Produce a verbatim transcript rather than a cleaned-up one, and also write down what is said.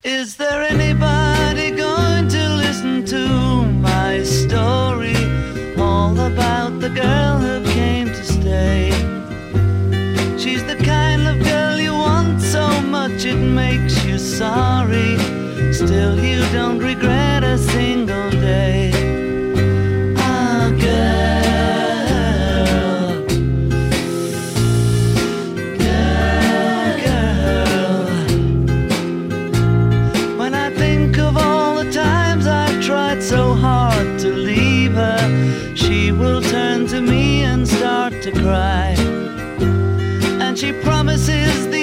Is there anybody going to listen to my story? All about the girl who came to stay. She's the kind of girl you want so much it makes you sorry. Still you don't regret a single day. Ah, girl, girl, girl. When I think of all the times I've tried so hard to leave her, she will turn to me and start to cry. And she promises